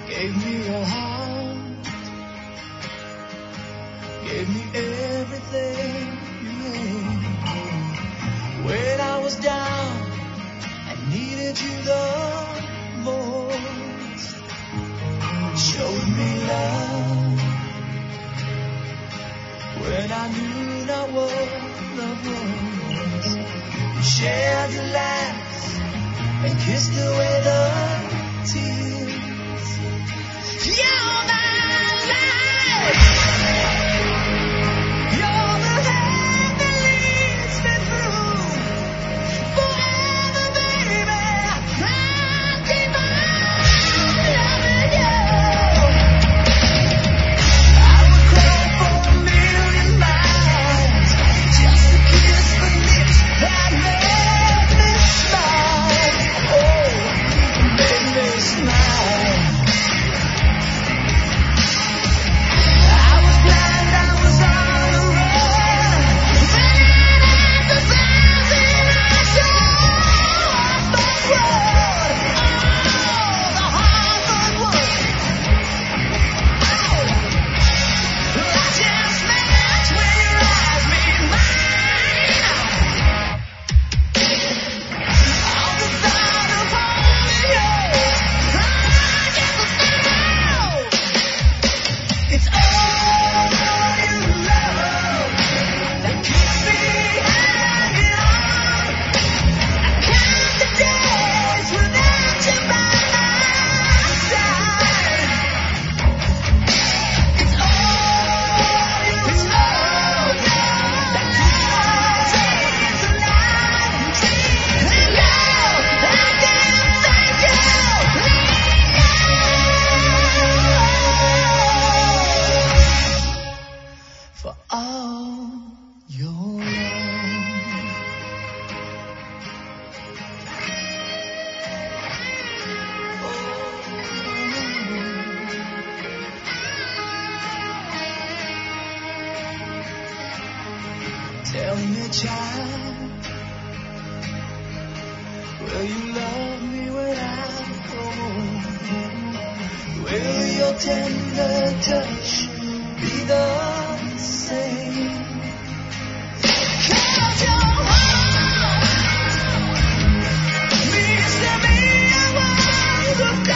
Gave me your heart, gave me everything you made. When I was down, I needed you the most. Showed me love when I knew not what love was. You shared your laughs and kissed away the tears. You're my life. You're the hand that leads me through. Forever, baby, I'll keep on loving you. I would cry for a million miles just to kiss the lips that made me smile. Oh, made me smile. Tell me, child, will you love me when I come home? Will your tender touch be the same? 'Cause your heart means to me, I want to go.